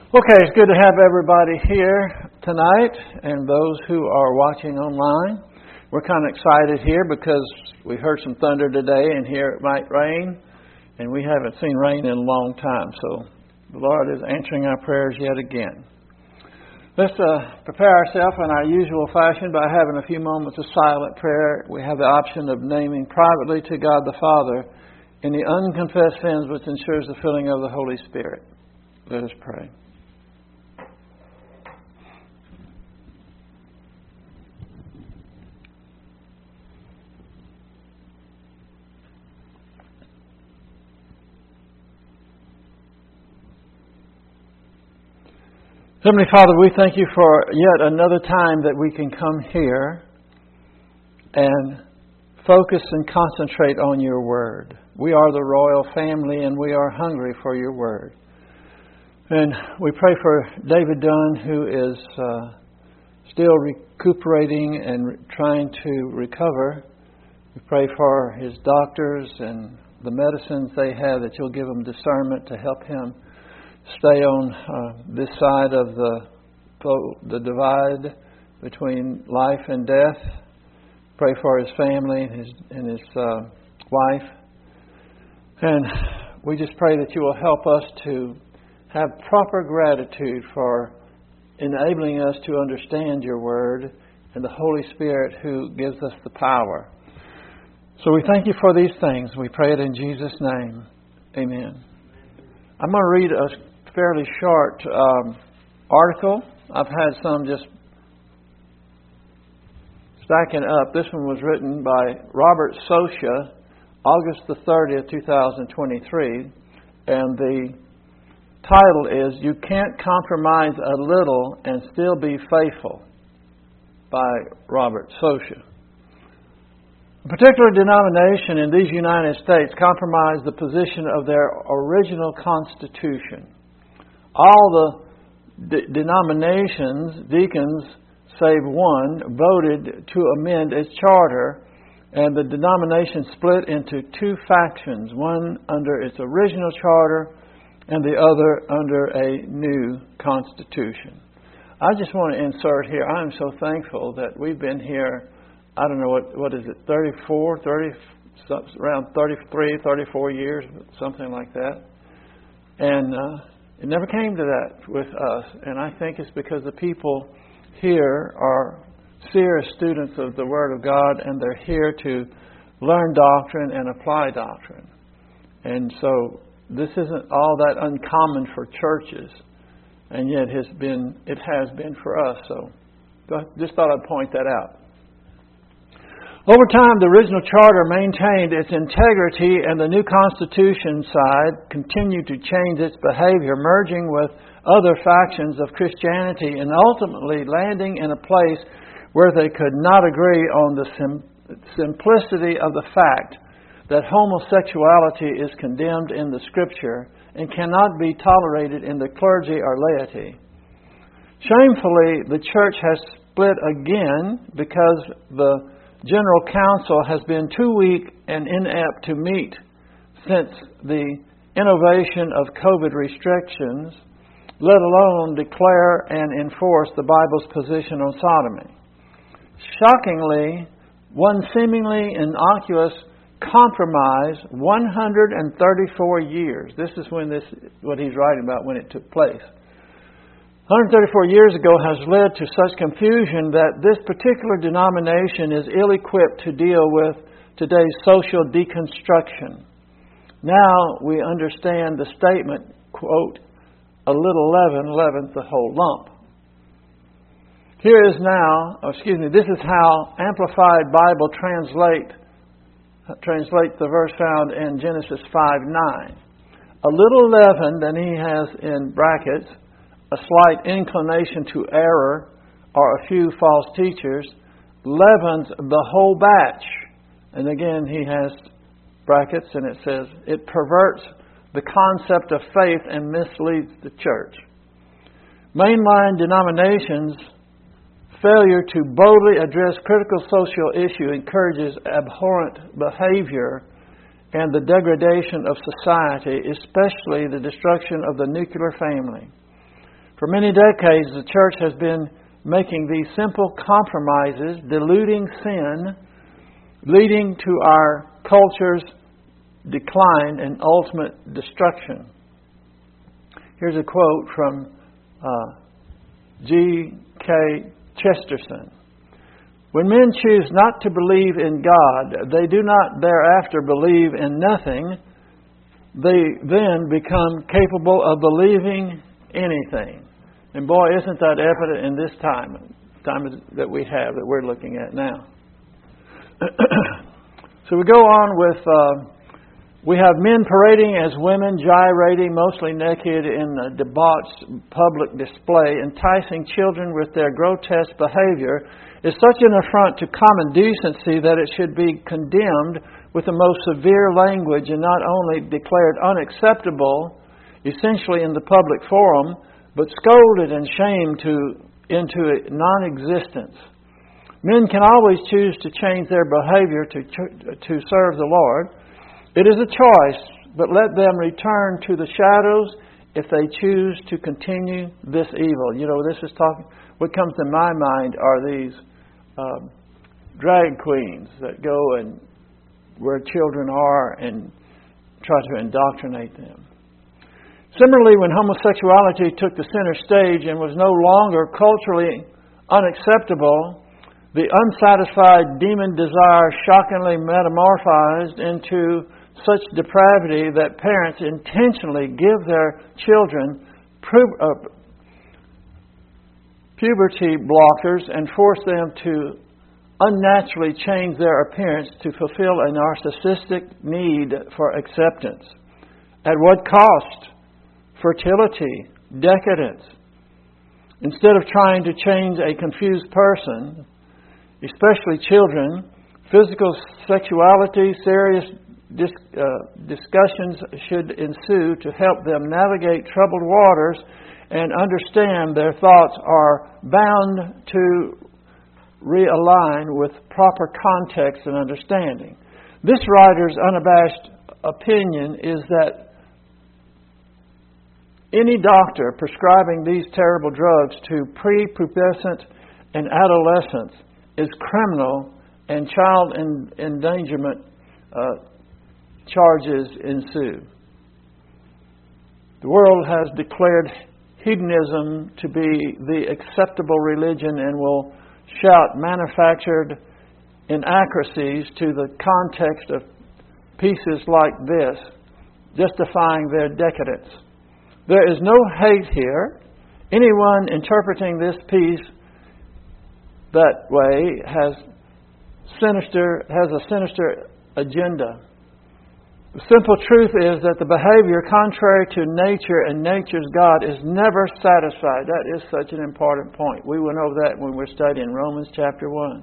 Okay, it's good to have everybody here tonight and those who are watching online. We're kind of excited here because we heard some thunder today and here it might rain, and we haven't seen rain in a long time, so the Lord is answering our prayers yet again. Let's prepare ourselves in our usual fashion by having a few moments of silent prayer. We have the option of naming privately to God the Father any unconfessed sins which ensures the filling of the Holy Spirit. Let us pray. Heavenly Father, we thank you for yet another time that we can come here and focus and concentrate on your word. We are the royal family and we are hungry for your word. And we pray for David Dunn, who is still recuperating and trying to recover. We pray for his doctors and the medicines they have, that you'll give them discernment to help him stay on this side of the divide between life and death. Pray for his family and his wife. And we just pray that you will help us to have proper gratitude for enabling us to understand your word and the Holy Spirit who gives us the power. So we thank you for these things. We pray it in Jesus' name. Amen. I'm going to read a fairly short article. I've had some just stacking up. This one was written by Robert Sosha, August the 30th, 2023. And the title is, "You Can't Compromise a Little and Still Be Faithful," by Robert Sosha. A particular denomination in these United States compromised the position of their original constitution. All the denominations, deacons, save one, voted to amend its charter, and the denomination split into two factions, one under its original charter and the other under a new constitution. I just want to insert here, I am so thankful that we've been here, I don't know, what is it, 30, around 33, 34 years, something like that. And it never came to that with us, and I think it's because the people here are serious students of the Word of God, and they're here to learn doctrine and apply doctrine. And so this isn't all that uncommon for churches, and yet it has been for us. So just thought I'd point that out. Over time, the original charter maintained its integrity, and the new Constitution side continued to change its behavior, merging with other factions of Christianity and ultimately landing in a place where they could not agree on the simplicity of the fact that homosexuality is condemned in the Scripture and cannot be tolerated in the clergy or laity. Shamefully, the church has split again because the General Council has been too weak and inept to meet since the innovation of COVID restrictions, let alone declare and enforce the Bible's position on sodomy. Shockingly, one seemingly innocuous compromise, 134 years. This is what he's writing about when it took place. 134 years ago has led to such confusion that this particular denomination is ill-equipped to deal with today's social deconstruction. Now we understand the statement, quote, "A little leaven leavens the whole lump." This is how Amplified Bible translates the verse found in Genesis 5:9. A little leaven, then he has in brackets, a slight inclination to error or a few false teachers, leavens the whole batch. And again, he has brackets and it says, it perverts the concept of faith and misleads the church. Mainline denominations' failure to boldly address critical social issue encourages abhorrent behavior and the degradation of society, especially the destruction of the nuclear family. For many decades, the church has been making these simple compromises, diluting sin, leading to our culture's decline and ultimate destruction. Here's a quote from G.K. Chesterton. When men choose not to believe in God, they do not thereafter believe in nothing. They then become capable of believing anything. And boy, isn't that evident in this time that we have, that we're looking at now. So we go on with, we have men parading as women, gyrating, mostly naked in a debauched public display, enticing children with their grotesque behavior is such an affront to common decency that it should be condemned with the most severe language and not only declared unacceptable, essentially in the public forum, but scolded and shamed into non-existence. Men can always choose to change their behavior to serve the Lord. It is a choice, but let them return to the shadows if they choose to continue this evil. You know, this is talking. What comes to my mind are these drag queens that go and where children are and try to indoctrinate them. Similarly, when homosexuality took the center stage and was no longer culturally unacceptable, the unsatisfied demon desire shockingly metamorphosed into such depravity that parents intentionally give their children puberty blockers and force them to unnaturally change their appearance to fulfill a narcissistic need for acceptance. At what cost? Fertility, decadence. Instead of trying to change a confused person, especially children, physical sexuality, serious discussions should ensue to help them navigate troubled waters and understand their thoughts are bound to realign with proper context and understanding. This writer's unabashed opinion is that any doctor prescribing these terrible drugs to prepubescent and adolescents is criminal, and child endangerment charges ensue. The world has declared hedonism to be the acceptable religion and will shout manufactured inaccuracies to the context of pieces like this, justifying their decadence. There is no hate here. Anyone interpreting this piece that way has a sinister agenda. The simple truth is that the behavior contrary to nature and nature's God is never satisfied. That is such an important point. We went over that when we were studying Romans chapter 1.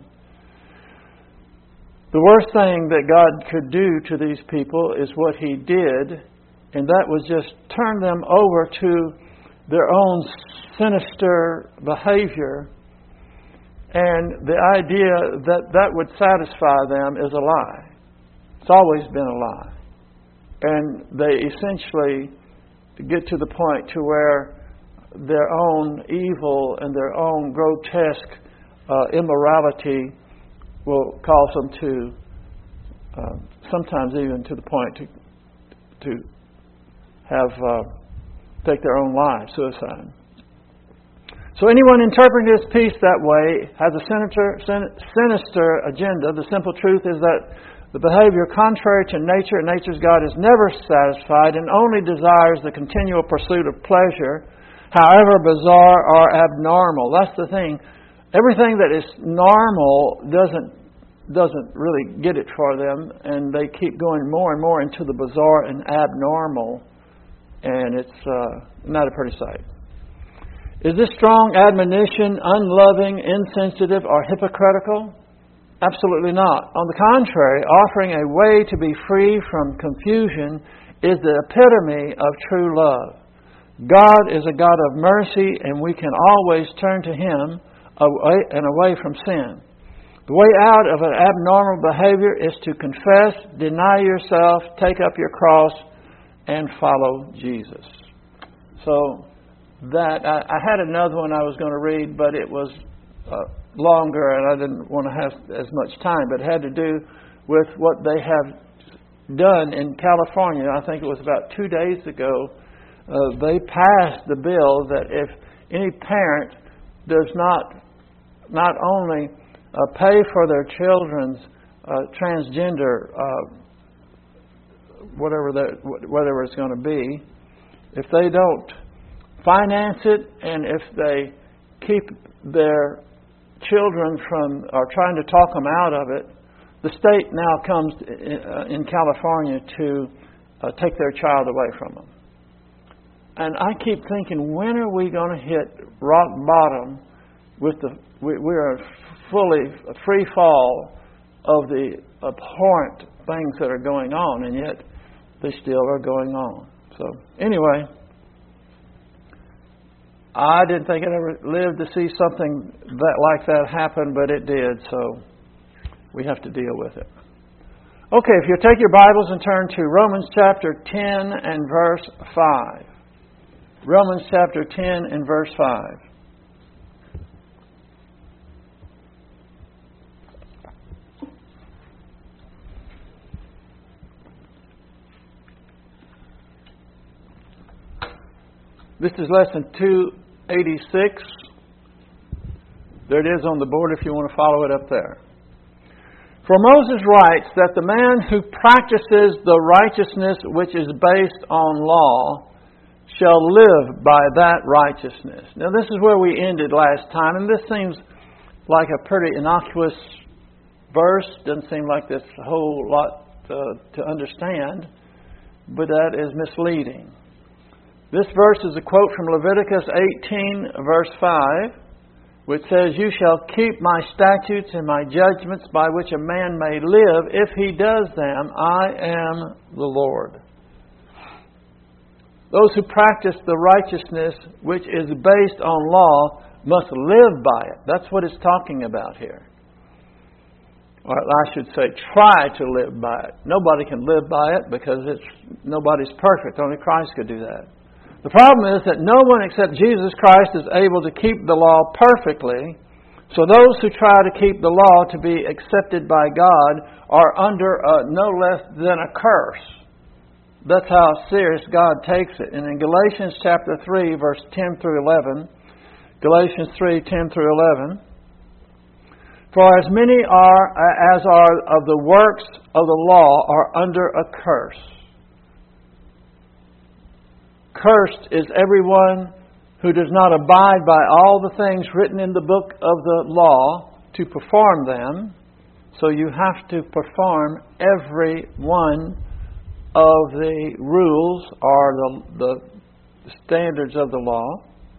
The worst thing that God could do to these people is what He did, and that was just turn them over to their own sinister behavior. And the idea that that would satisfy them is a lie. It's always been a lie. And they essentially get to the point to where their own evil and their own grotesque immorality will cause them to, sometimes even to the point to have take their own lives, suicide. So anyone interpreting this piece that way has a sinister agenda. The simple truth is that the behavior contrary to nature and nature's God is never satisfied and only desires the continual pursuit of pleasure, however bizarre or abnormal. That's the thing. Everything that is normal doesn't really get it for them, and they keep going more and more into the bizarre and abnormal, and it's not a pretty sight. Is this strong admonition unloving, insensitive, or hypocritical? Absolutely not. On the contrary, offering a way to be free from confusion is the epitome of true love. God is a God of mercy, and we can always turn to Him away from sin. The way out of an abnormal behavior is to confess, deny yourself, take up your cross, and follow Jesus. So, that I had another one I was going to read, but it was longer, and I didn't want to have as much time. But it had to do with what they have done in California. I think it was about 2 days ago. They passed the bill that if any parent does not only pay for their children's transgender, whatever it's going to be, if they don't finance it, and if they keep their children from, or trying to talk them out of it, the state now comes in California to take their child away from them. And I keep thinking, when are we going to hit rock bottom with we're fully free fall of the abhorrent things that are going on, and yet they still are going on. So anyway, I didn't think I'd ever live to see something like that happen, but it did, so we have to deal with it. Okay, if you'll take your Bibles and turn to Romans chapter 10 and verse 5. Romans chapter 10 and verse 5. This is lesson 286. There it is on the board if you want to follow it up there. For Moses writes that the man who practices the righteousness which is based on law shall live by that righteousness. Now this is where we ended last time, and this seems like a pretty innocuous verse. Doesn't seem like there's a whole lot to understand, but that is misleading. This verse is a quote from Leviticus 18, verse 5, which says, "You shall keep my statutes and my judgments by which a man may live. If he does them, I am the Lord." Those who practice the righteousness which is based on law must live by it. That's what it's talking about here. Or I should say, try to live by it. Nobody can live by it because nobody's perfect. Only Christ could do that. The problem is that no one except Jesus Christ is able to keep the law perfectly. So those who try to keep the law to be accepted by God are under no less than a curse. That's how serious God takes it. And in Galatians chapter 3, verse 10 through 11, Galatians 3, 10 through 11, "For as many as are of the works of the law are under a curse. Cursed is everyone who does not abide by all the things written in the book of the law to perform them." So you have to perform every one of the rules or the standards of the law.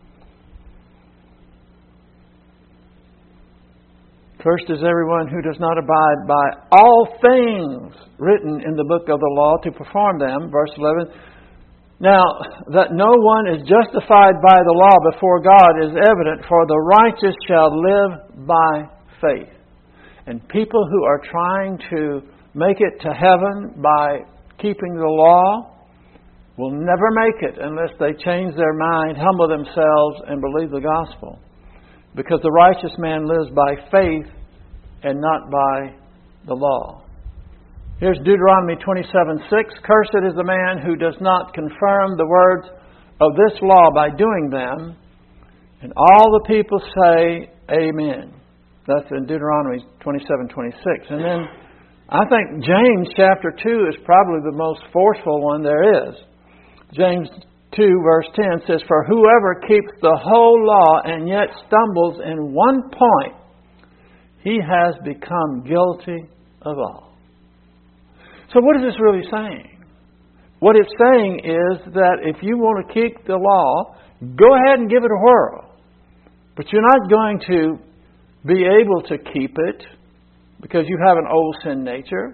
Cursed is everyone who does not abide by all things written in the book of the law to perform them. Verse 11. "Now, that no one is justified by the law before God is evident, for the righteous shall live by faith." And people who are trying to make it to heaven by keeping the law will never make it unless they change their mind, humble themselves, and believe the gospel. Because the righteous man lives by faith and not by the law. Here's Deuteronomy 27:6. "Cursed is the man who does not confirm the words of this law by doing them." And all the people say, "Amen." That's in Deuteronomy 27:26. And then I think James chapter 2 is probably the most forceful one there is. James 2 verse 10 says, "For whoever keeps the whole law and yet stumbles in one point, he has become guilty of all." So what is this really saying? What it's saying is that if you want to keep the law, go ahead and give it a whirl. But you're not going to be able to keep it because you have an old sin nature.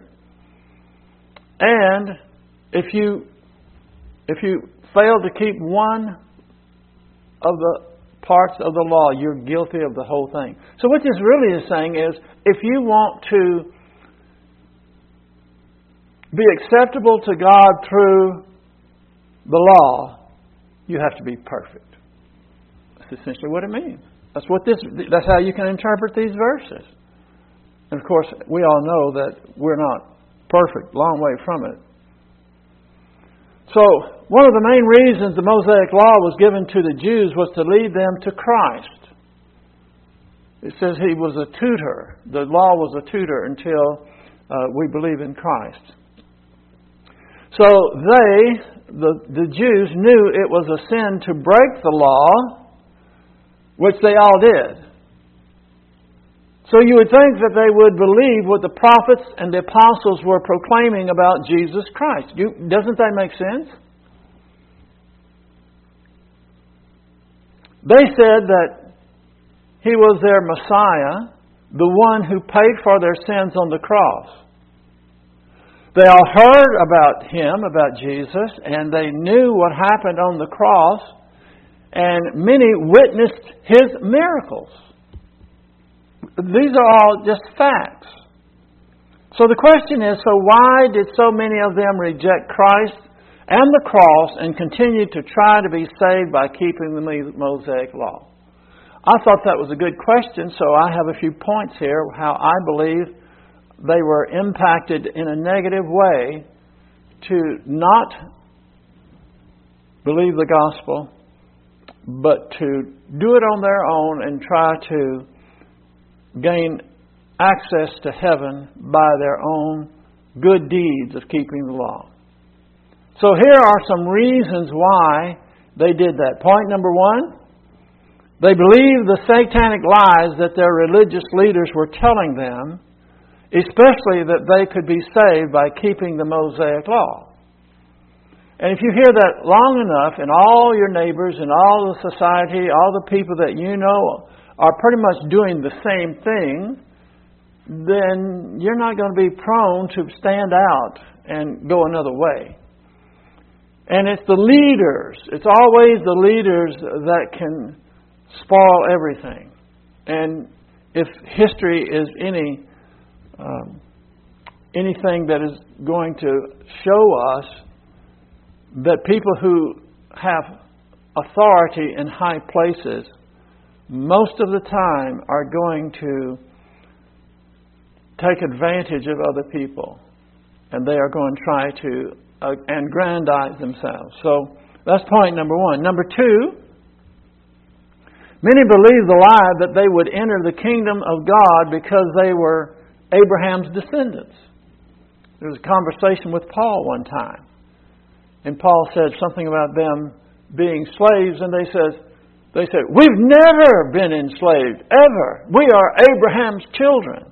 And if you fail to keep one of the parts of the law, you're guilty of the whole thing. So what this really is saying is, if you want to be acceptable to God through the law, you have to be perfect. That's essentially what it means. That's how you can interpret these verses. And of course, we all know that we're not perfect, long way from it. So, one of the main reasons the Mosaic Law was given to the Jews was to lead them to Christ. It says He was a tutor. The law was a tutor until we believe in Christ. So the Jews knew it was a sin to break the law, which they all did. So you would think that they would believe what the prophets and the apostles were proclaiming about Jesus Christ. Doesn't that make sense? They said that He was their Messiah, the one who paid for their sins on the cross. They all heard about Him, about Jesus, and they knew what happened on the cross, and many witnessed His miracles. These are all just facts. So the question is, so why did so many of them reject Christ and the cross and continue to try to be saved by keeping the Mosaic Law? I thought that was a good question, so I have a few points here how I believe they were impacted in a negative way to not believe the gospel, but to do it on their own and try to gain access to heaven by their own good deeds of keeping the law. So here are some reasons why they did that. Point number one, they believed the satanic lies that their religious leaders were telling them, especially that they could be saved by keeping the Mosaic Law. And if you hear that long enough, and all your neighbors and all the society, all the people that you know are pretty much doing the same thing, then you're not going to be prone to stand out and go another way. And it's the leaders. It's always the leaders that can spoil everything. And if history is anything that is going to show us that people who have authority in high places most of the time are going to take advantage of other people, and they are going to try to aggrandize themselves. So that's point number one. Number two, many believed the lie that they would enter the kingdom of God because they were Abraham's descendants. There was a conversation with Paul one time, and Paul said something about them being slaves, and they said, "We've never been enslaved, ever. We are Abraham's children."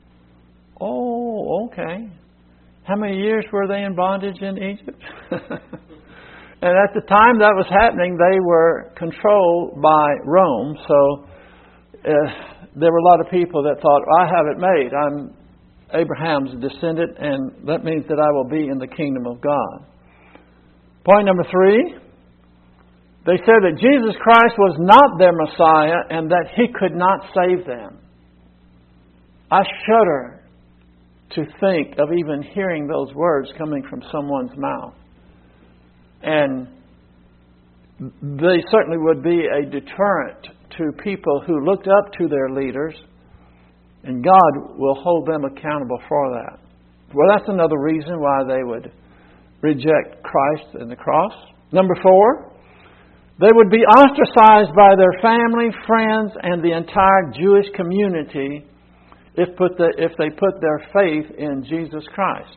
Oh, okay. How many years were they in bondage in Egypt? And at the time that was happening, they were controlled by Rome. So there were a lot of people that thought, I have it made. I'm Abraham's descendant, and that means that I will be in the kingdom of God. Point number three, they said that Jesus Christ was not their Messiah and that He could not save them. I shudder to think of even hearing those words coming from someone's mouth. And they certainly would be a deterrent to people who looked up to their leaders, and God will hold them accountable for that. Well, that's another reason why they would reject Christ and the cross. Number four, they would be ostracized by their family, friends, and the entire Jewish community if they put their faith in Jesus Christ,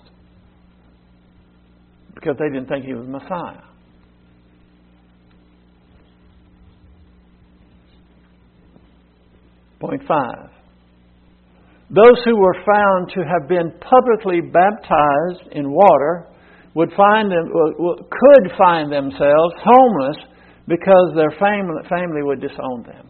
because they didn't think He was Messiah. Point five. Those who were found to have been publicly baptized in water could find themselves homeless because their family would disown them.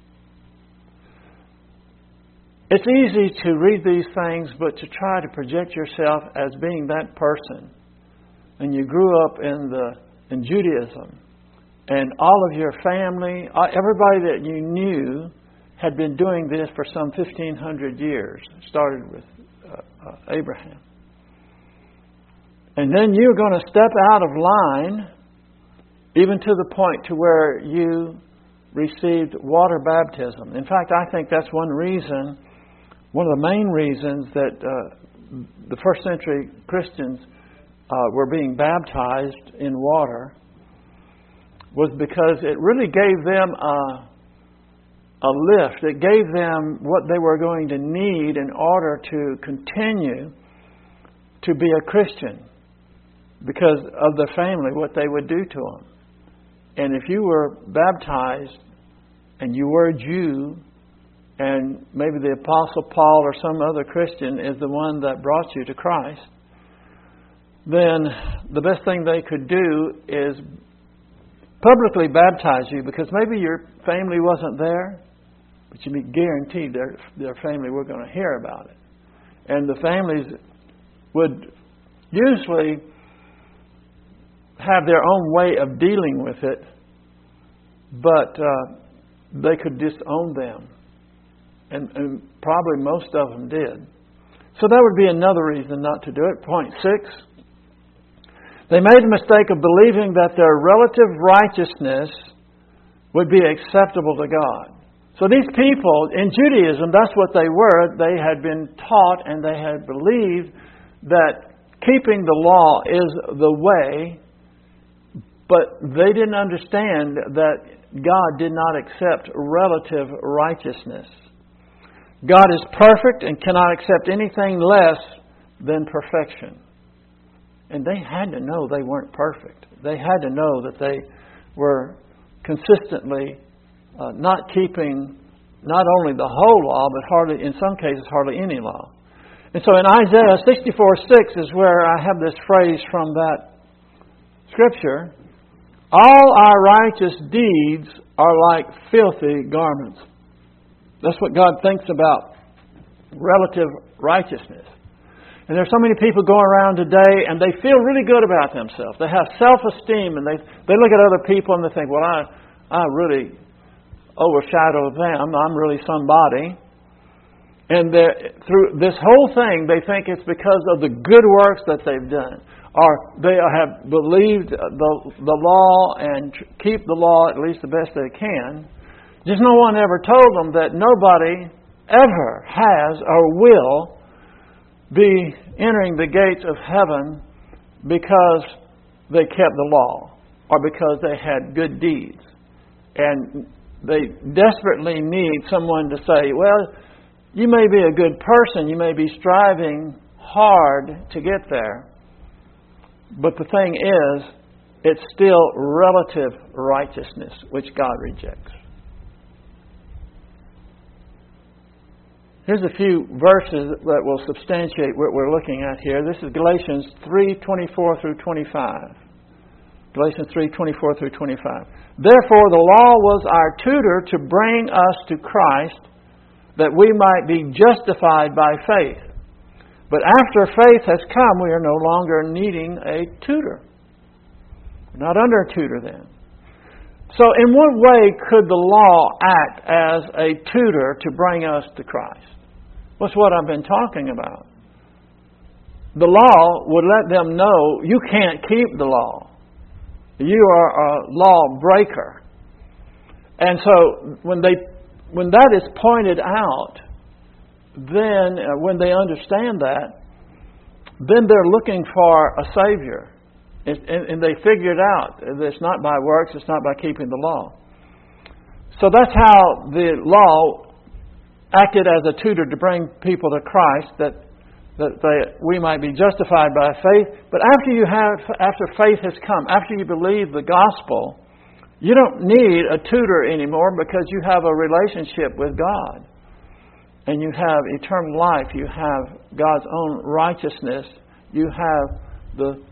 It's easy to read these things, but to try to project yourself as being that person, and you grew up in Judaism, and all of your family, everybody that you knew, had been doing this for some 1,500 years. It started with Abraham. And then you're going to step out of line, even to the point to where you received water baptism. In fact, I think that's one of the main reasons that the first century Christians were being baptized in water, was because it really gave them a lift. It gave them what they were going to need in order to continue to be a Christian, because of the family, what they would do to them. And if you were baptized and you were a Jew, and maybe the Apostle Paul or some other Christian is the one that brought you to Christ, then the best thing they could do is publicly baptize you, because maybe your family wasn't there, but you be guaranteed their family were going to hear about it. And the families would usually have their own way of dealing with it, but they could disown them. And probably most of them did. So that would be another reason not to do it. Point 6. They made the mistake of believing that their relative righteousness would be acceptable to God. So these people, in Judaism, that's what they were. They had been taught and they had believed that keeping the law is the way, but they didn't understand that God did not accept relative righteousness. God is perfect and cannot accept anything less than perfection. And they had to know they weren't perfect. They had to know that they were consistently not keeping not only the whole law, but hardly, in some cases, hardly any law. And so in Isaiah 64:6 is where I have this phrase from that scripture: all our righteous deeds are like filthy garments. That's what God thinks about relative righteousness. And there's so many people going around today and they feel really good about themselves. They have self-esteem and they look at other people and they think, well, I really overshadow them. I'm really somebody. And through this whole thing, they think it's because of the good works that they've done. Or they have believed the law and keep the law at least the best they can. Just no one ever told them that nobody ever has or will be entering the gates of heaven because they kept the law or because they had good deeds. And they desperately need someone to say, well, you may be a good person, you may be striving hard to get there, but the thing is, it's still relative righteousness, which God rejects. Here's a few verses that will substantiate what we're looking at here. This is Galatians 3:24 through 25. Galatians 3:24 through 25. Therefore, the law was our tutor to bring us to Christ, that we might be justified by faith. But after faith has come, we are no longer needing a tutor. We're not under a tutor then. So in what way could the law act as a tutor to bring us to Christ? What's what I've been talking about. The law would let them know you can't keep the law. You are a law breaker. And so when that is pointed out, then when they understand that, then they're looking for a Savior. And they figure it out. It's not by works, it's not by keeping the law. So that's how the law acted as a tutor to bring people to Christ, that we might be justified by faith. But after faith has come, after you believe the gospel, you don't need a tutor anymore because you have a relationship with God. And you have eternal life. You have God's own righteousness. You have the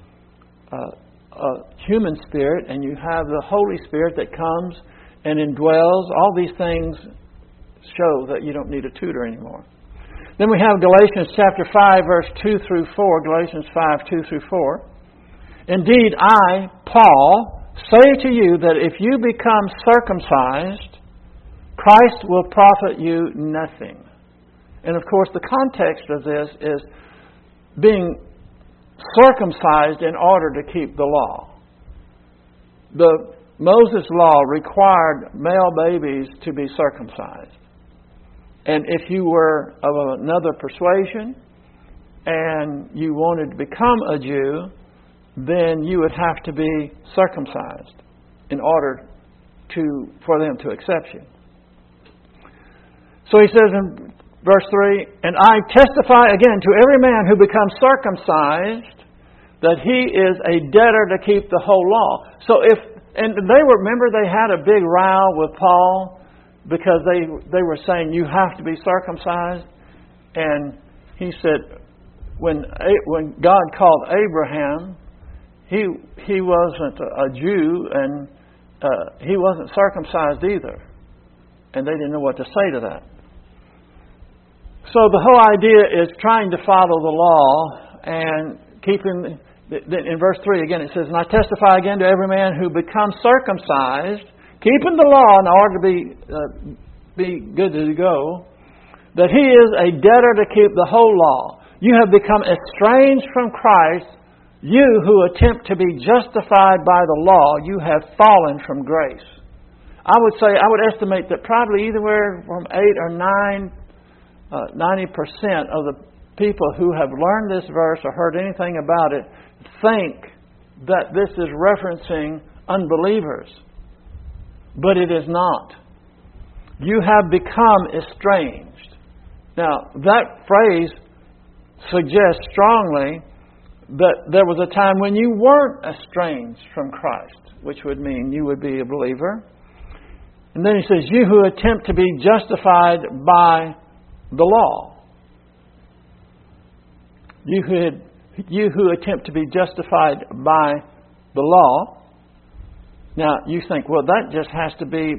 human spirit, and you have the Holy Spirit that comes and indwells. All these things show that you don't need a tutor anymore. Then we have Galatians chapter 5, verse 2 through 4. Galatians 5, 2 through 4. Indeed, I, Paul, say to you that if you become circumcised, Christ will profit you nothing. And of course, the context of this is being circumcised in order to keep the law. The Moses' law required male babies to be circumcised. And if you were of another persuasion and you wanted to become a Jew, then you would have to be circumcised in order for them to accept you. So he says in verse 3, "And I testify again to every man who becomes circumcised that he is a debtor to keep the whole law." So remember they had a big row with Paul because they were saying you have to be circumcised. And he said when God called Abraham, he wasn't a Jew and he wasn't circumcised either. And they didn't know what to say to that. So the whole idea is trying to follow the law and keeping... In verse 3 again it says, "And I testify again to every man who becomes circumcised, keeping the law in order to be good to go, that he is a debtor to keep the whole law. You have become estranged from Christ, you who attempt to be justified by the law, you have fallen from grace." I would estimate that probably anywhere from 8 or 90% of the people who have learned this verse or heard anything about it think that this is referencing unbelievers. But it is not. You have become estranged. Now, that phrase suggests strongly that there was a time when you weren't estranged from Christ, which would mean you would be a believer. And then he says, "You who attempt to be justified by the law." You who attempt to be justified by the law. Now, you think, well, that just has to be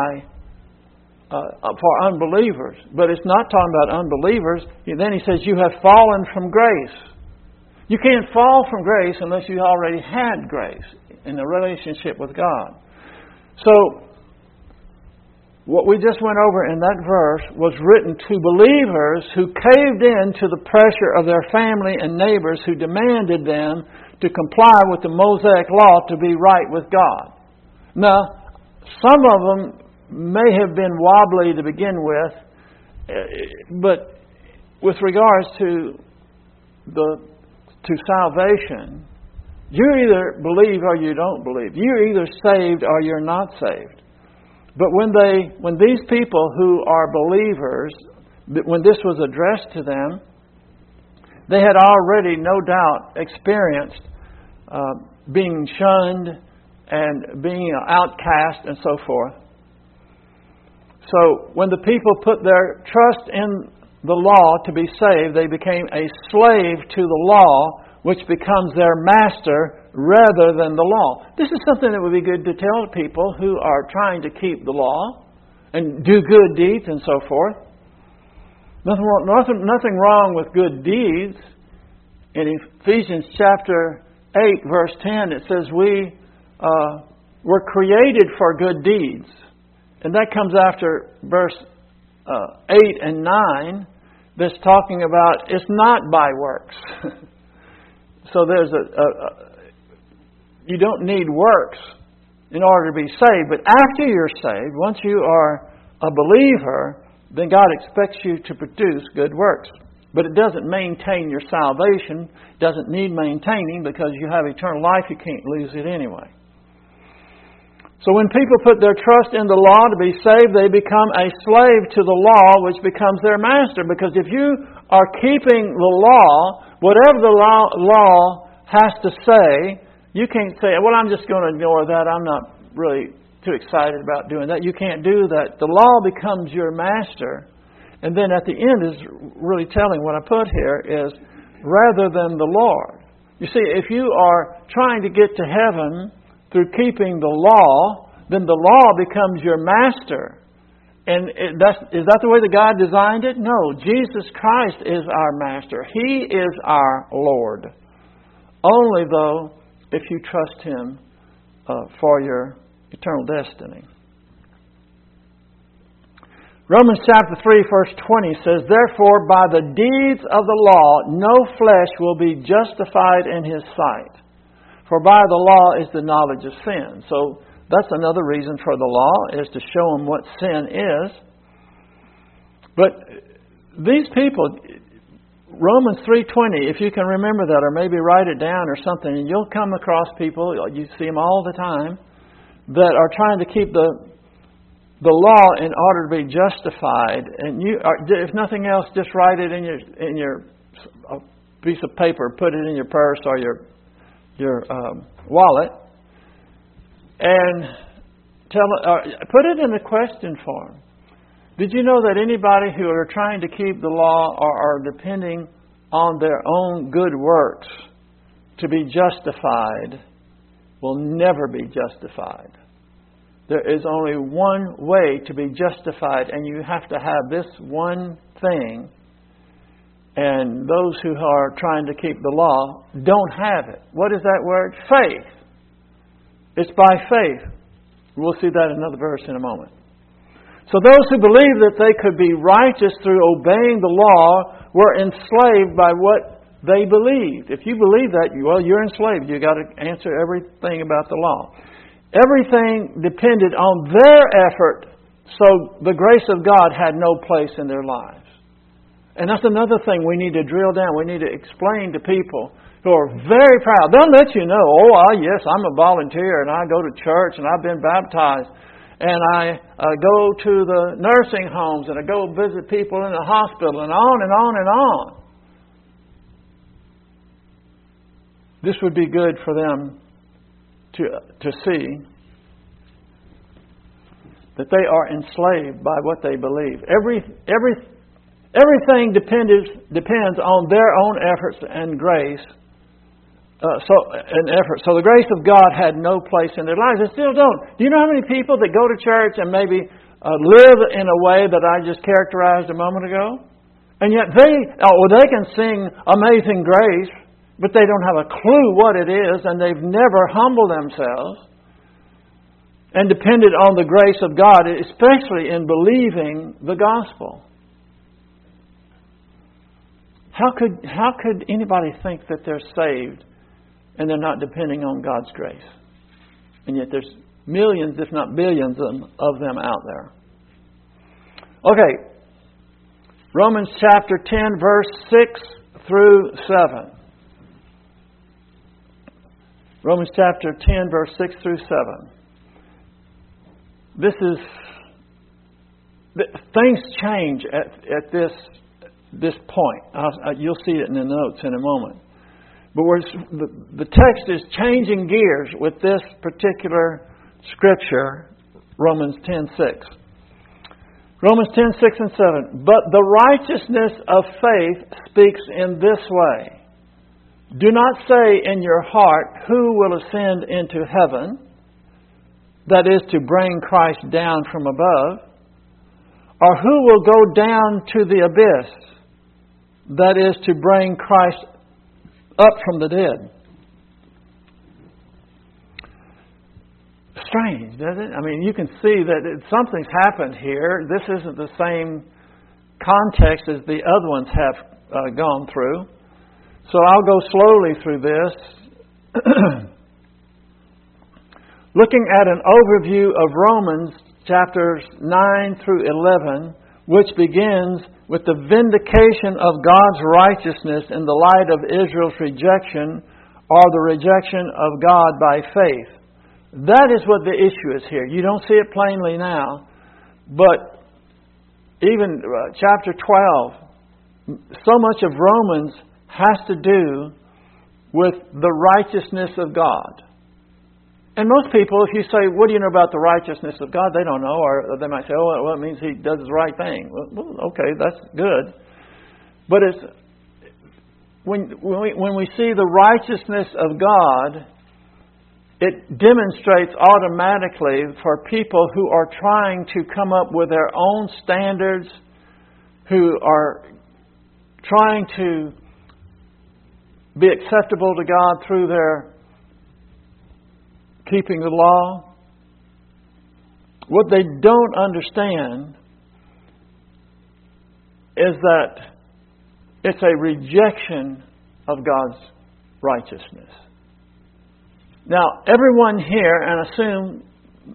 for unbelievers. But it's not talking about unbelievers. Then he says, "You have fallen from grace." You can't fall from grace unless you already had grace in a relationship with God. So, what we just went over in that verse was written to believers who caved in to the pressure of their family and neighbors who demanded them to comply with the Mosaic law to be right with God. Now, some of them may have been wobbly to begin with, but with regards to salvation, you either believe or you don't believe. You're either saved or you're not saved. But when these people who are believers, when this was addressed to them, they had already, no doubt, experienced being shunned and being outcast and so forth. So when the people put their trust in the law to be saved, they became a slave to the law, which becomes their master rather than the law. This is something that would be good to tell people who are trying to keep the law and do good deeds and so forth. Nothing wrong with good deeds. In Ephesians chapter 8, verse 10, it says we were created for good deeds. And that comes after verse 8 and 9 that's talking about it's not by works. So there's you don't need works in order to be saved. But after you're saved, once you are a believer, then God expects you to produce good works. But it doesn't maintain your salvation. It doesn't need maintaining because you have eternal life. You can't lose it anyway. So when people put their trust in the law to be saved, they become a slave to the law, which becomes their master. Because if you are keeping the law, whatever the law has to say, you can't say, well, I'm just going to ignore that. I'm not really too excited about doing that. You can't do that. The law becomes your master. And then at the end is really telling what I put here is rather than the Lord. You see, if you are trying to get to heaven through keeping the law, then the law becomes your master. And is that the way that God designed it? No. Jesus Christ is our master. He is our Lord. Only though if you trust Him for your eternal destiny. Romans chapter 3 verse 20 says, "Therefore by the deeds of the law no flesh will be justified in His sight. For by the law is the knowledge of sin." So That's another reason for the law, is to show them what sin is. But these people, Romans 3:20, if you can remember that, or maybe write it down or something, and you'll come across people, you see them all the time, that are trying to keep the law in order to be justified. And you are, if nothing else, just write it in your piece of paper, put it in your purse or your wallet, and put it in the question form. Did you know that anybody who are trying to keep the law or are depending on their own good works to be justified will never be justified? There is only one way to be justified, and you have to have this one thing. And those who are trying to keep the law don't have it. What is that word? Faith. It's by faith. We'll see that in another verse in a moment. So those who believed that they could be righteous through obeying the law were enslaved by what they believed. If you believe that, well, you're enslaved. You've got to answer everything about the law. Everything depended on their effort, so the grace of God had no place in their lives. And that's another thing we need to drill down. We need to explain to people who are very proud. They'll let you know, yes, I'm a volunteer and I go to church and I've been baptized. And I go to the nursing homes and I go visit people in the hospital and on and on and on. This would be good for them to see that they are enslaved by what they believe. Everything depends on their own efforts and grace. So the grace of God had no place in their lives. They still don't. Do you know how many people that go to church and maybe live in a way that I just characterized a moment ago? And yet they can sing Amazing Grace, but they don't have a clue what it is, and they've never humbled themselves and depended on the grace of God, especially in believing the gospel. How could anybody think that they're saved and they're not depending on God's grace? And yet there's millions, if not billions, of them out there. Okay. Romans chapter 10, verse 6 through 7. Romans chapter 10, verse 6 through 7. Things change at this point. You'll see it in the notes in a moment. But the text is changing gears with this particular scripture, Romans 10:6. Romans 10:6 and 7. But the righteousness of faith speaks in this way. Do not say in your heart, who will ascend into heaven? That is to bring Christ down from above. Or who will go down to the abyss? That is to bring Christ up from the dead. Strange, doesn't it? I mean, you can see that something's happened here. This isn't the same context as the other ones have gone through. So I'll go slowly through this. Looking at an overview of Romans chapters 9 through 11, which begins with the vindication of God's righteousness in the light of Israel's rejection or the rejection of God by faith. That is what the issue is here. You don't see it plainly now, but even chapter 12, so much of Romans has to do with the righteousness of God. And most people, if you say, what do you know about the righteousness of God? They don't know. Or they might say, well, it means He does the right thing. Well, okay, that's good. But it's when we see the righteousness of God, it demonstrates automatically for people who are trying to come up with their own standards, who are trying to be acceptable to God through their keeping the law. What they don't understand is that it's a rejection of God's righteousness. Now, everyone here, and assume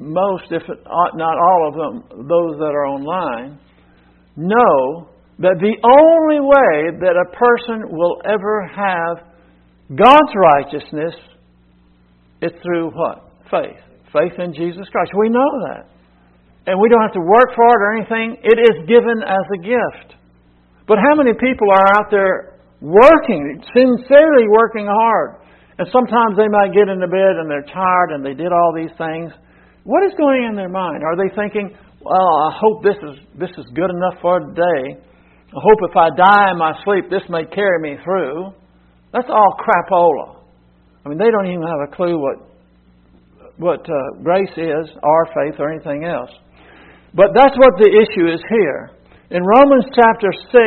most, if not all of them, those that are online, know that the only way that a person will ever have God's righteousness is through what? Faith. Faith in Jesus Christ. We know that. And we don't have to work for it or anything. It is given as a gift. But how many people are out there working, sincerely working hard? And sometimes they might get into bed and they're tired and they did all these things. What is going in their mind? Are they thinking, well, I hope this is good enough for today. I hope if I die in my sleep, this may carry me through. That's all crapola. I mean, they don't even have a clue what grace is, or faith, or anything else. But that's what the issue is here. In Romans chapter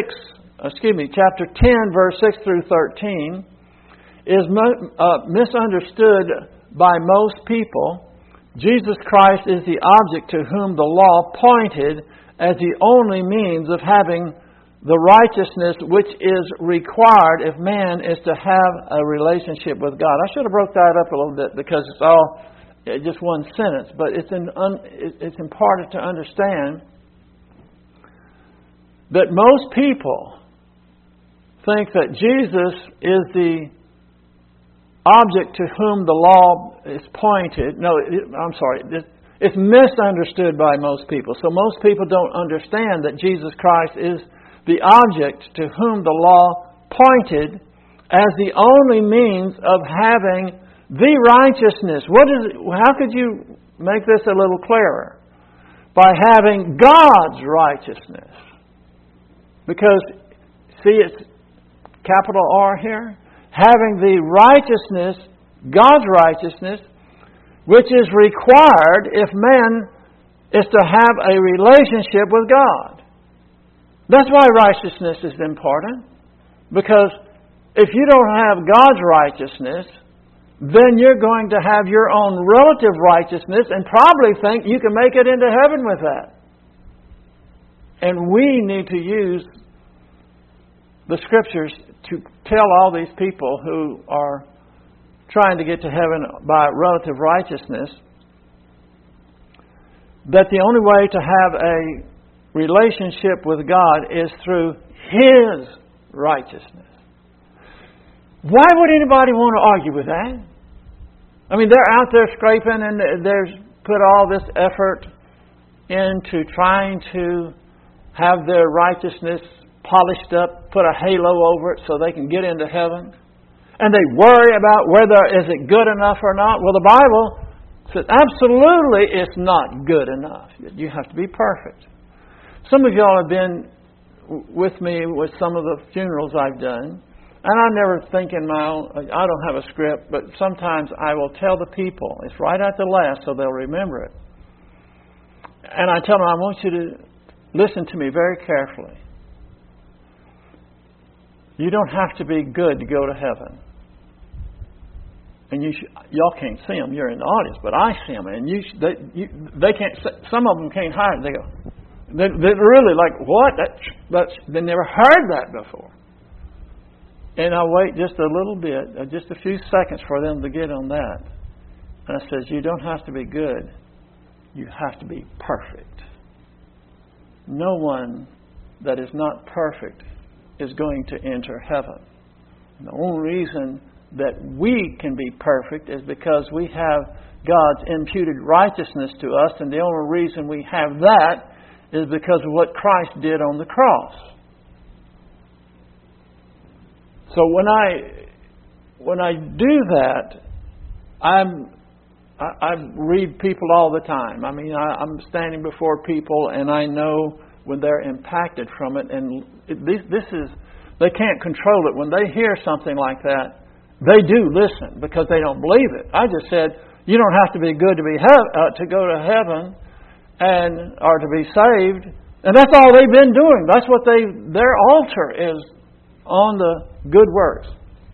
10, verse 6 through 13, is misunderstood by most people. Jesus Christ is the object to whom the law pointed as the only means of having the righteousness which is required if man is to have a relationship with God. I should have broke that up a little bit because it's all just one sentence, but it's important to understand that most people think that Jesus is the object to whom the law is pointed. No, I'm sorry. It's misunderstood by most people. So most people don't understand that Jesus Christ is the object to whom the law pointed as the only means of having the righteousness. How could you make this a little clearer? By having God's righteousness. Because, see, it's capital R here. Having the righteousness, God's righteousness, which is required if man is to have a relationship with God. That's why righteousness is important. Because if you don't have God's righteousness, then you're going to have your own relative righteousness and probably think you can make it into heaven with that. And we need to use the Scriptures to tell all these people who are trying to get to heaven by relative righteousness that the only way to have a relationship with God is through His righteousness. Why would anybody want to argue with that? I mean, they're out there scraping and they've put all this effort into trying to have their righteousness polished up, put a halo over it so they can get into heaven. And they worry about whether is it good enough or not. Well, the Bible says absolutely it's not good enough. You have to be perfect. Some of y'all have been with me with some of the funerals I've done. And I never think in my own, I don't have a script, but sometimes I will tell the people, it's right at the last so they'll remember it. And I tell them, I want you to listen to me very carefully. You don't have to be good to go to heaven. And y'all can't see them, you're in the audience, but I see them. And they can't, some of them can't hide it. They go, they're really like, what? They never heard that before. And I wait just a little bit, just a few seconds for them to get on that. And I says, you don't have to be good. You have to be perfect. No one that is not perfect is going to enter heaven. And the only reason that we can be perfect is because we have God's imputed righteousness to us. And the only reason we have that is because of what Christ did on the cross. So when I do that, I read people all the time. I mean, I'm standing before people, and I know when they're impacted from it. And they can't control it. When they hear something like that, they do listen because they don't believe it. I just said you don't have to be good to go to heaven or to be saved, and that's all they've been doing. That's what their altar is on the good works.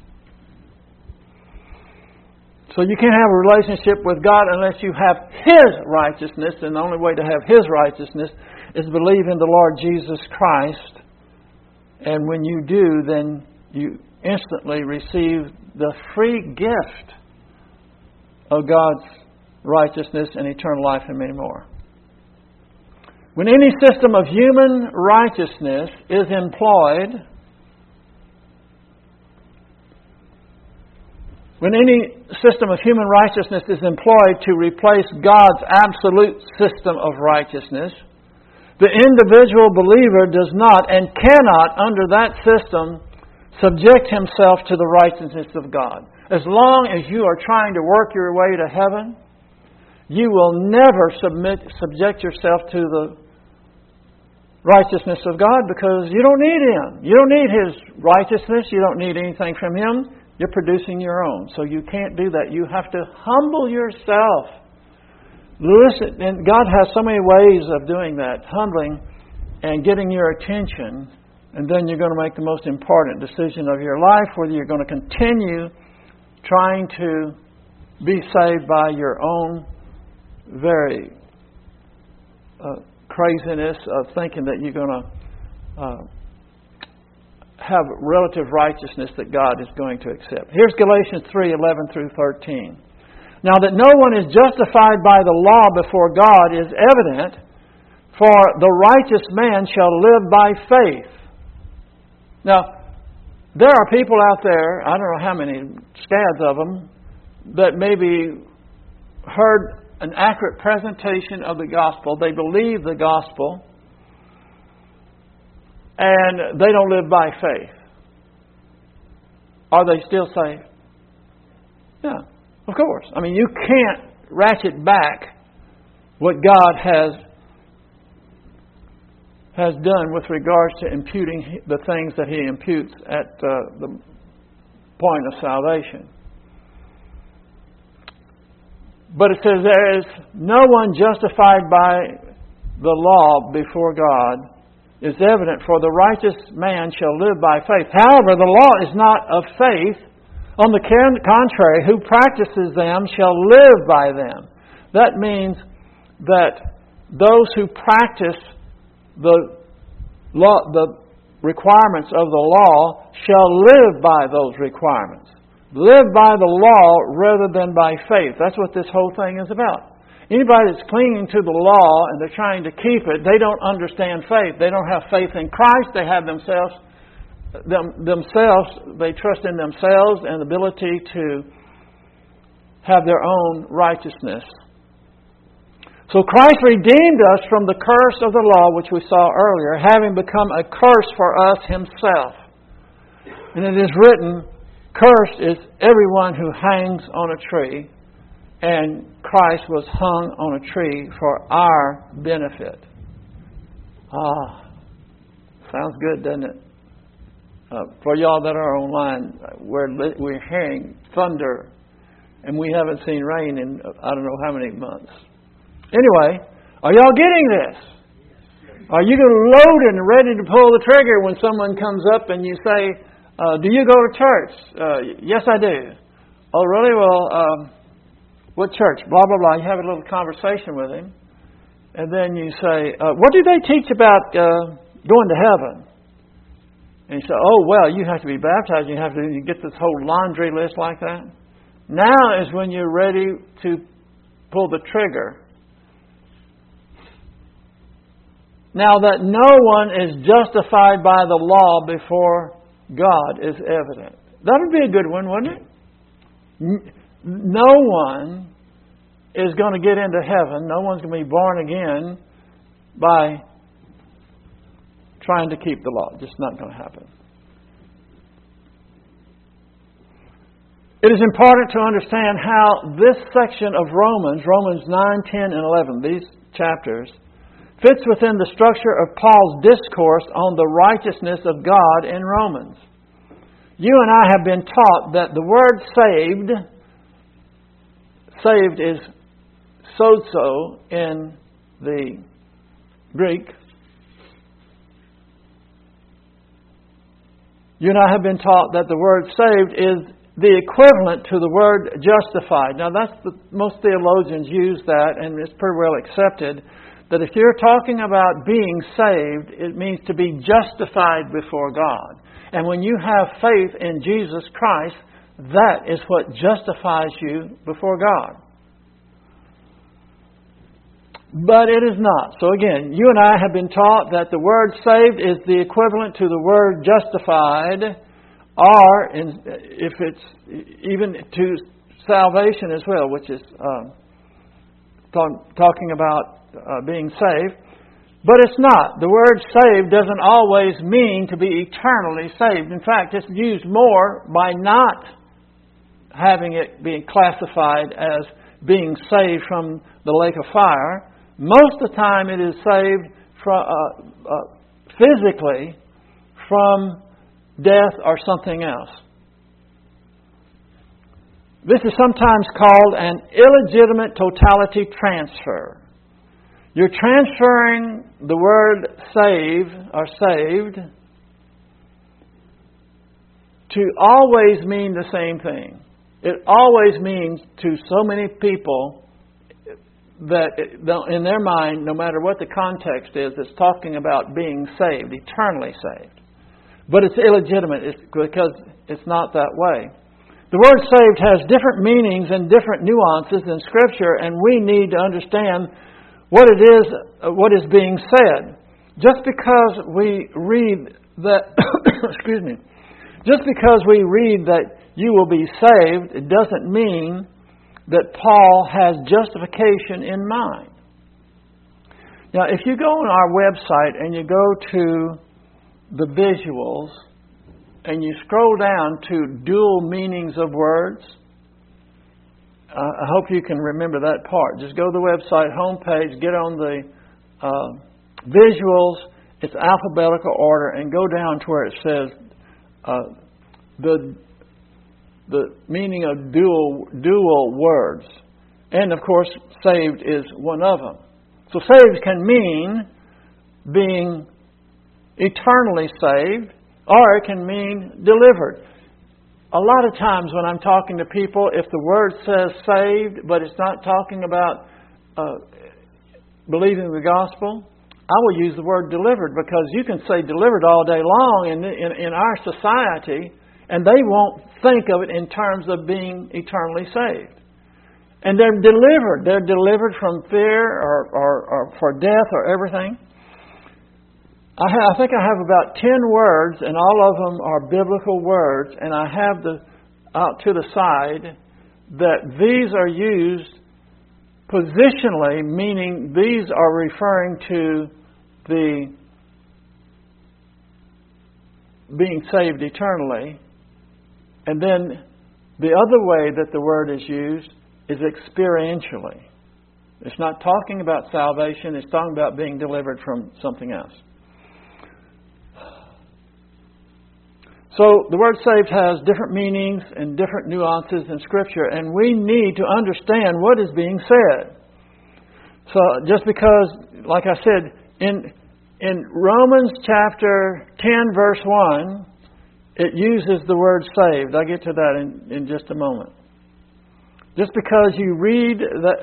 So you can't have a relationship with God unless you have His righteousness, and the only way to have His righteousness is believe in the Lord Jesus Christ. And when you do, then you instantly receive the free gift of God's righteousness and eternal life and many more. When any system of human righteousness is employed, to replace God's absolute system of righteousness, the individual believer does not and cannot, under that system, subject himself to the righteousness of God. As long as you are trying to work your way to heaven, you will never subject yourself to the righteousness of God, because you don't need Him. You don't need His righteousness. You don't need anything from Him. You're producing your own. So you can't do that. You have to humble yourself. Listen, and God has so many ways of doing that, humbling and getting your attention, and then you're going to make the most important decision of your life, whether you're going to continue trying to be saved by your own very craziness of thinking that you're going to have relative righteousness that God is going to accept. Here's Galatians 3:11 through 13. Now that no one is justified by the law before God is evident, for the righteous man shall live by faith. Now, there are people out there, I don't know how many, scads of them, that maybe heard an accurate presentation of the gospel. They believe the gospel, and they don't live by faith. Are they still saved? Yeah, of course. I mean, you can't ratchet back what God has done with regards to imputing the things that He imputes at the point of salvation. But it says there is no one justified by the law before God is evident, for the righteous man shall live by faith. However, the law is not of faith. On the contrary, who practices them shall live by them. That means that those who practice the requirements of the law shall live by those requirements. Live by the law rather than by faith. That's what this whole thing is about. Anybody that's clinging to the law and they're trying to keep it, they don't understand faith. They don't have faith in Christ. They have themselves, they trust in themselves and the ability to have their own righteousness. So Christ redeemed us from the curse of the law, which we saw earlier, having become a curse for us Himself. And it is written, cursed is everyone who hangs on a tree, and Christ was hung on a tree for our benefit. Sounds good, doesn't it? For y'all that are online, we're hearing thunder, and we haven't seen rain in I don't know how many months. Anyway, are y'all getting this? Are you loaded and ready to pull the trigger when someone comes up and you say, do you go to church? Yes, I do. Oh, really? Well, what church? Blah, blah, blah. You have a little conversation with him. And then you say, what do they teach about going to heaven? And you say, oh, well, you have to be baptized. You get this whole laundry list like that. Now is when you're ready to pull the trigger. Now that no one is justified by the law before God is evident. That would be a good one, wouldn't it? No one is going to get into heaven. No one's going to be born again by trying to keep the law. Just not going to happen. It is important to understand how this section of Romans 9, 10, and 11, these chapters, fits within the structure of Paul's discourse on the righteousness of God in Romans. You and I have been taught that the word saved is sozo in the Greek. You and I have been taught that the word saved is the equivalent to the word justified. Now, most theologians use that, and it's pretty well accepted, that if you're talking about being saved, it means to be justified before God. And when you have faith in Jesus Christ, that is what justifies you before God. But it is not. So again, you and I have been taught that the word saved is the equivalent to the word justified, or if it's even to salvation as well, which is talking about being saved. But it's not. The word saved doesn't always mean to be eternally saved. In fact, it's used more by not having it being classified as being saved from the lake of fire. Most of the time it is saved from, physically from death or something else. This is sometimes called an illegitimate totality transfer. You're transferring the word save or saved to always mean the same thing. It always means to so many people that in their mind, no matter what the context is, it's talking about being saved, eternally saved. But it's illegitimate because it's not that way. The word saved has different meanings and different nuances in Scripture, and we need to understand what it is, what is being said. Just because we read that, excuse me, just because we read that you will be saved, it doesn't mean that Paul has justification in mind. Now, if you go on our website and you go to the visuals and you scroll down to dual meanings of words, I hope you can remember that part. Just go to the website homepage, get on the visuals, it's alphabetical order, and go down to where it says the meaning of dual words. And of course, saved is one of them. So saved can mean being eternally saved, or it can mean delivered. A lot of times when I'm talking to people, if the word says saved, but it's not talking about believing the gospel, I will use the word delivered, because you can say delivered all day long in our society, and they won't think of it in terms of being eternally saved. And they're delivered. They're delivered from fear or for death or everything. I think I have about 10 words, and all of them are biblical words, and I have out to the side that these are used positionally, meaning these are referring to the being saved eternally. And then the other way that the word is used is experientially. It's not talking about salvation, it's talking about being delivered from something else. So the word saved has different meanings and different nuances in Scripture, and we need to understand what is being said. So just because, like I said, in Romans chapter 10, verse 1, it uses the word saved. I'll get to that in just a moment. Just because we read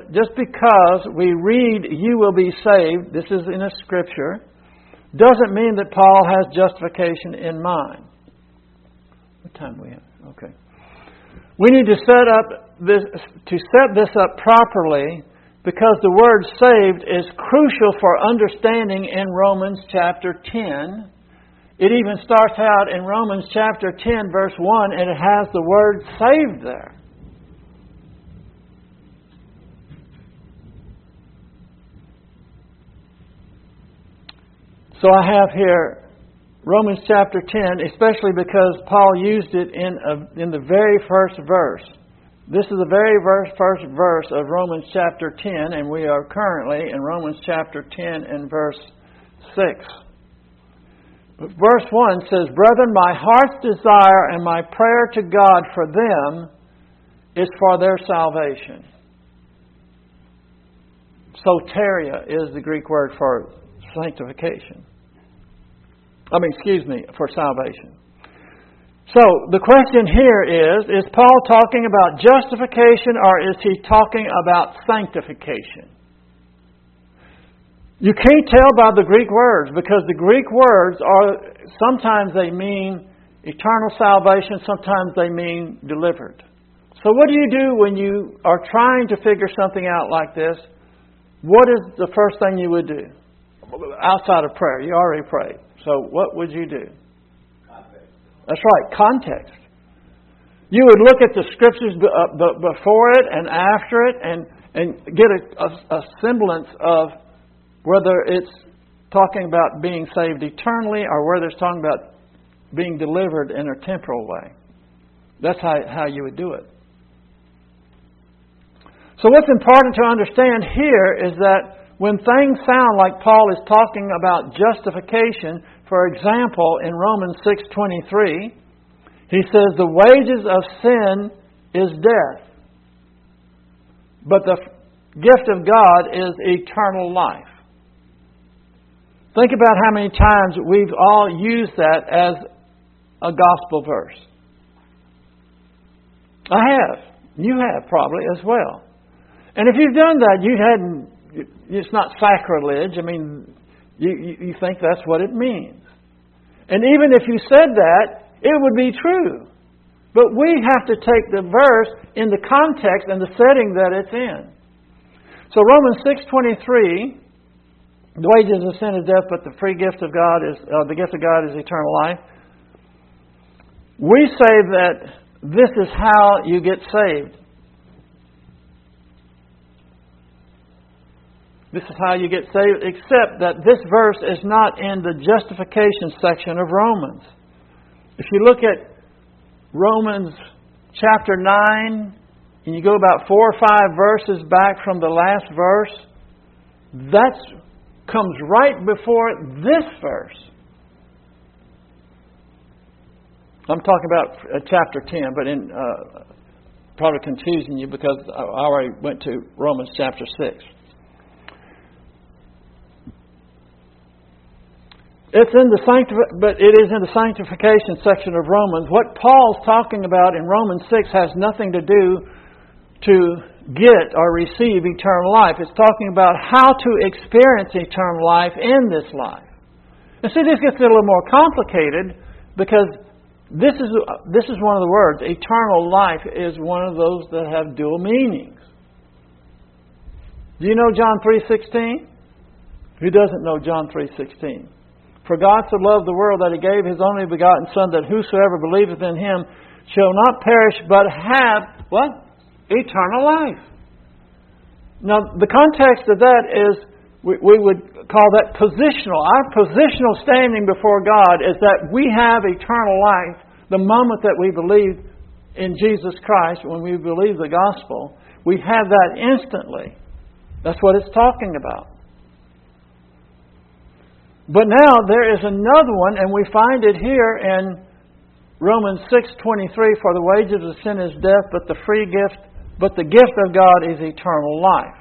you will be saved, this is in a Scripture, doesn't mean that Paul has justification in mind. What time do we have? Okay. We need to set this up properly, because the word saved is crucial for understanding in Romans chapter 10. It even starts out in Romans chapter 10, verse 1, and it has the word saved there. So I have here Romans chapter 10, especially because Paul used it in the very first verse. This is the very first verse of Romans chapter 10, and we are currently in Romans chapter 10 and verse 6. Verse 1 says, "Brethren, my heart's desire and my prayer to God for them is for their salvation." Soteria is the Greek word for sanctification. For salvation. So, the question here is Paul talking about justification, or is he talking about sanctification? You can't tell by the Greek words, because the Greek words sometimes they mean eternal salvation, sometimes they mean delivered. So what do you do when you are trying to figure something out like this? what is the first thing you would do? Outside of prayer. You already prayed. So what would you do? Context. That's right, context. You would look at the Scriptures before it and after it and get a semblance of whether it's talking about being saved eternally or whether it's talking about being delivered in a temporal way. That's how you would do it. So what's important to understand here is that when things sound like Paul is talking about justification, for example, in Romans 6:23, he says the wages of sin is death, but the gift of God is eternal life. Think about how many times we've all used that as a gospel verse. I have. You have probably as well. And if you've done that, it's not sacrilege. I mean, you think that's what it means. And even if you said that, it would be true. But we have to take the verse in the context and the setting that it's in. So Romans 6:23, the wages of sin is death, but the free gift of God is the gift of God is eternal life. We say that this is how you get saved. This is how you get saved, except that this verse is not in the justification section of Romans. If you look at Romans chapter 9, and you go about 4 or 5 verses back from the last verse, that comes right before this verse. I'm talking about chapter 10, but probably confusing you because I already went to Romans chapter 6. But it is in the sanctification section of Romans. What Paul's talking about in Romans 6 has nothing to do to get or receive eternal life. It's talking about how to experience eternal life in this life. And see, this gets a little more complicated because this is one of the words. Eternal life is one of those that have dual meanings. Do you know John 3:16? Who doesn't know John 3:16? For God so loved the world that He gave His only begotten Son, that whosoever believeth in Him shall not perish, but have, what? Eternal life. Now, the context of that is, we would call that positional. Our positional standing before God is that we have eternal life the moment that we believe in Jesus Christ, when we believe the gospel. We have that instantly. That's what it's talking about. But now there is another one, and we find it here in Romans 6:23. For the wages of sin is death, but the gift of God is eternal life.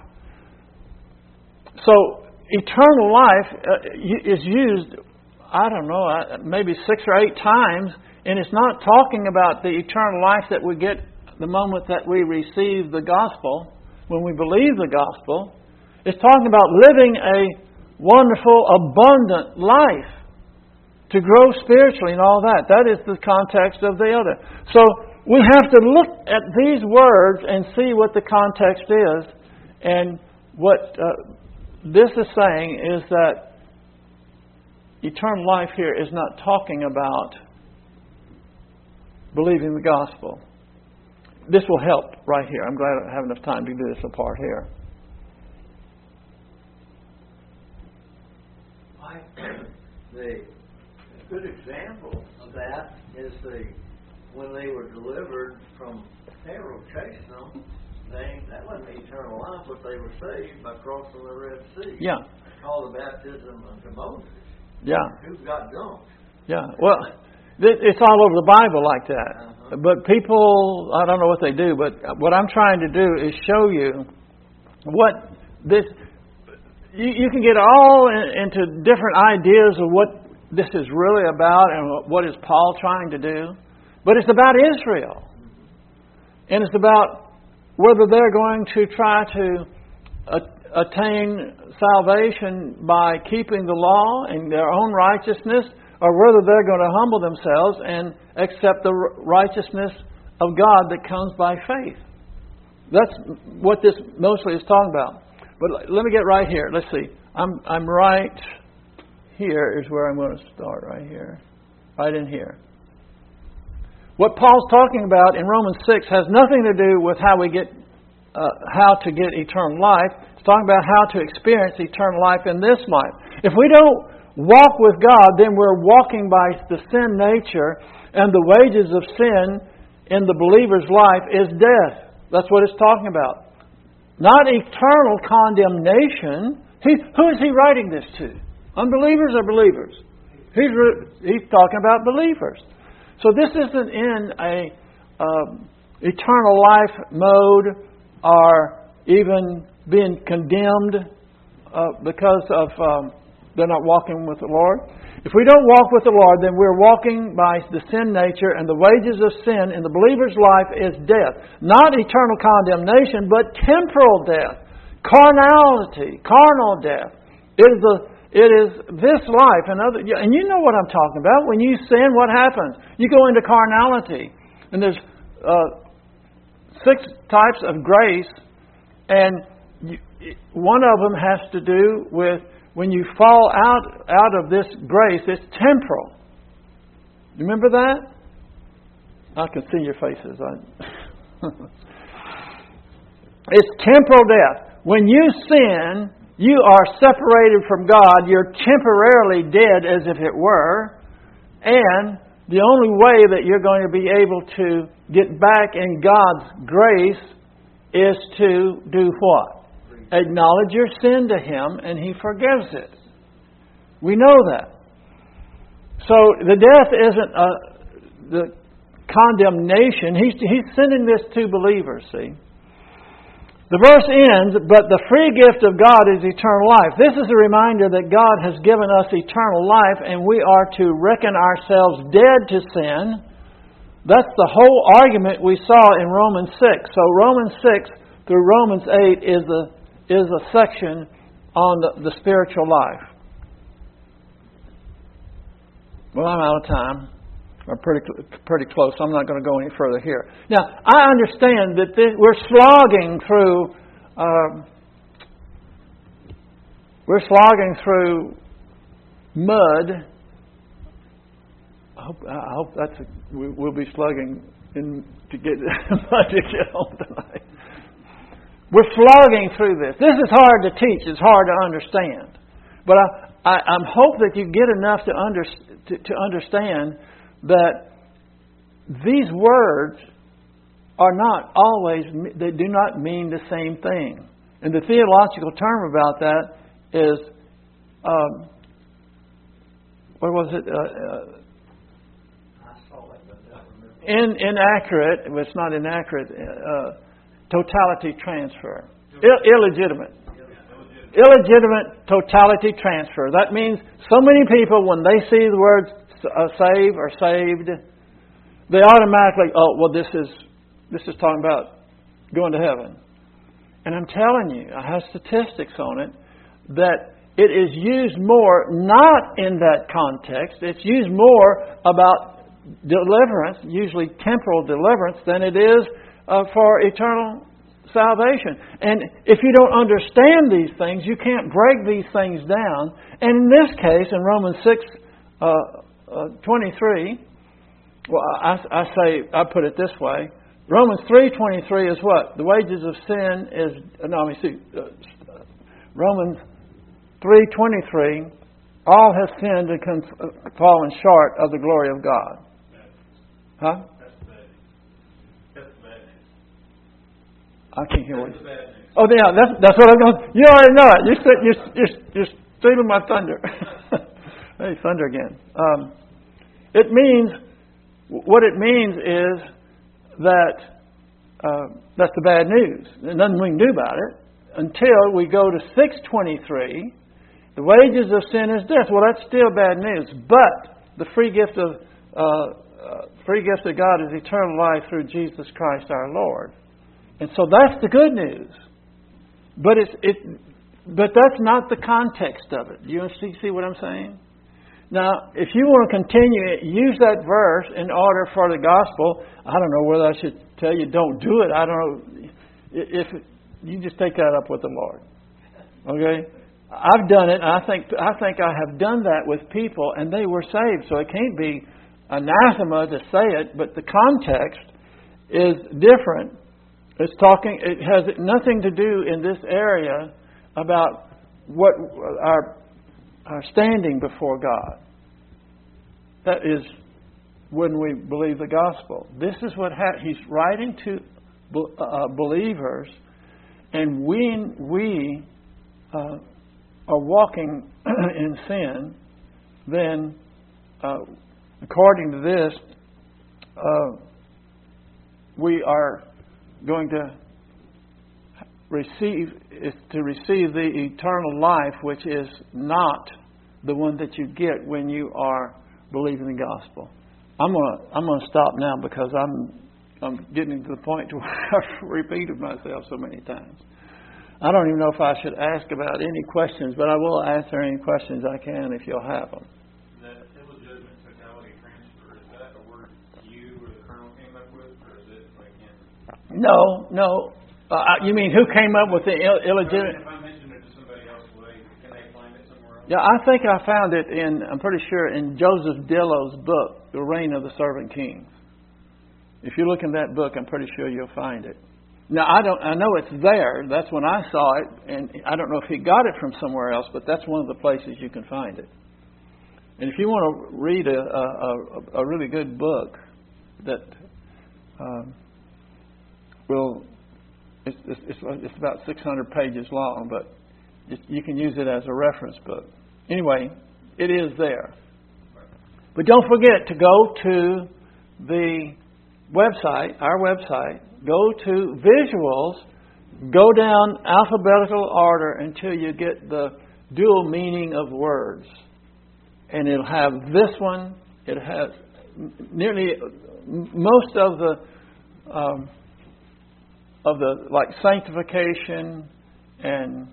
So eternal life is used, I don't know, maybe 6 or 8 times, and it's not talking about the eternal life that we get the moment that we receive the gospel, when we believe the gospel. It's talking about living a wonderful, abundant life, to grow spiritually and all that. That is the context of the other. So we have to look at these words and see what the context is. And what this is saying is that eternal life here is not talking about believing the gospel. This will help right here. I'm glad I have enough time to do this apart here. The good example of that is when they were delivered from Pharaoh chasing them, that wasn't eternal life, but they were saved by crossing the Red Sea. Yeah. It's called the baptism unto Moses. Yeah. Who got dunked? Yeah. Well, it's all over the Bible like that. Uh-huh. But people, I don't know what they do, but what I'm trying to do is show you what this... You can get all into different ideas of what this is really about and what is Paul trying to do. But it's about Israel. And it's about whether they're going to try to attain salvation by keeping the law and their own righteousness, or whether they're going to humble themselves and accept the righteousness of God that comes by faith. That's what this mostly is talking about. But let me get right here. Let's see. I'm right here is where I'm going to start, right here. Right in here. What Paul's talking about in Romans 6 has nothing to do with how to get eternal life. It's talking about how to experience eternal life in this life. If we don't walk with God, then we're walking by the sin nature, and the wages of sin in the believer's life is death. That's what it's talking about. Not eternal condemnation. Who is he writing this to? Unbelievers or believers? He's talking about believers. So this isn't in a eternal life mode or even being condemned because of they're not walking with the Lord. If we don't walk with the Lord, then we're walking by the sin nature, and the wages of sin in the believer's life is death. Not eternal condemnation, but temporal death. Carnality, carnal death. It is this life. And you know what I'm talking about. When you sin, what happens? You go into carnality. And there's 6 types of grace, and one of them has to do with when you fall out of this grace, it's temporal. You remember that? I can see your faces. It's temporal death. When you sin, you are separated from God. You're temporarily dead as if it were. And the only way that you're going to be able to get back in God's grace is to do what? Acknowledge your sin to Him, and He forgives it. We know that. So the death isn't the condemnation. He's sending this to believers, see. The verse ends, but the free gift of God is eternal life. This is a reminder that God has given us eternal life, and we are to reckon ourselves dead to sin. That's the whole argument we saw in Romans 6. So Romans 6 through Romans 8 is a section on the spiritual life. Well, I'm out of time. I'm pretty close. I'm not going to go any further here. Now, I understand that we're slogging through mud. I hope we'll be slugging to get home tonight. We're slogging through this. This is hard to teach. It's hard to understand. But I hope that you get enough to understand that these words are not always, they do not mean the same thing. And the theological term about that is, what was it? Inaccurate. It's not inaccurate. Totality transfer. Illegitimate. Illegitimate totality transfer. That means so many people, when they see the words save or saved, they automatically, this is talking about going to heaven. And I'm telling you, I have statistics on it, that it is used more not in that context. It's used more about deliverance, usually temporal deliverance, than it is for eternal salvation. And if you don't understand these things, you can't break these things down. And in this case, in Romans 6, 23, well, I put it this way. Romans 3:23 is what? The wages of sin is... Romans 3:23, all have sinned and fallen short of the glory of God. Huh? That's the bad news. I can't hear what you said. Oh, yeah, that's what I'm going... You already know it. You're stealing my thunder. Hey, thunder again. It means... What it means is that that's the bad news. There's nothing we can do about it until we go to 6:23. The wages of sin is death. Well, that's still bad news. But the free gift of God is eternal life through Jesus Christ our Lord. And so that's the good news. But but that's not the context of it. You see what I'm saying? Now, if you want to continue, use that verse in order for the gospel. I don't know whether I should tell you don't do it. I don't know. If you just take that up with the Lord. Okay? I've done it, and I think I have done that with people, and they were saved. So it can't be anathema to say it, but the context is different. It has nothing to do in this area about what our standing before God. That is when we believe the gospel. This is what he's writing to believers, and when we are walking in sin, then according to this, we are going to receive the eternal life, which is not the one that you get when you are believing the gospel. I'm gonna stop now because I'm getting to the point where I've repeated myself so many times. I don't even know if I should ask about any questions, but I will answer any questions I can if you'll have them. The illegitimate totality transfer, is that a word you or the Colonel came up with, or is it like him? No. You mean who came up with the illegitimate? If I mention it to somebody else, can they find it somewhere else? Yeah, I think I found it I'm pretty sure, in Joseph Dillo's book, The Reign of the Servant Kings. If you look in that book, I'm pretty sure you'll find it. Now, I know it's there. That's when I saw it, and I don't know if he got it from somewhere else, but that's one of the places you can find it. And if you want to read a really good book that it's about 600 pages long, but you can use it as a reference book. Anyway, it is there. But don't forget to go to the website, our website, go to visuals, go down alphabetical order until you get the dual meaning of words. And it'll have this one. It has nearly most of the like sanctification and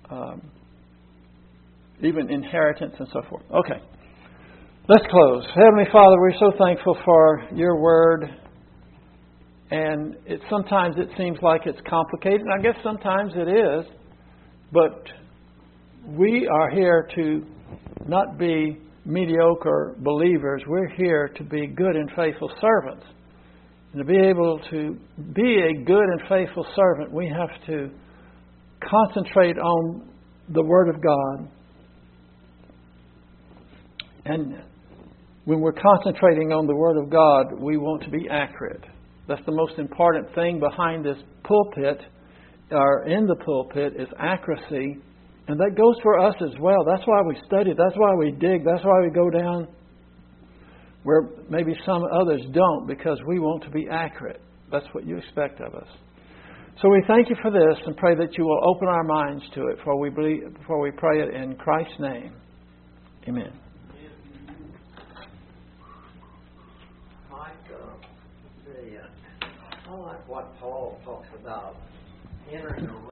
even inheritance and so forth. Okay, let's close. Heavenly Father, we're so thankful for your word. And sometimes it seems like it's complicated. And I guess sometimes it is. But we are here to not be mediocre believers. We're here to be good and faithful servants. And to be able to be a good and faithful servant, we have to concentrate on the Word of God. And when we're concentrating on the Word of God, we want to be accurate. That's the most important thing behind this pulpit, or in the pulpit, is accuracy. And that goes for us as well. That's why we study. That's why we dig. That's why we go down where maybe some others don't, because we want to be accurate. That's what you expect of us. So we thank you for this and pray that you will open our minds to it, for we pray it in Christ's name. Amen. I like what Paul talks about entering a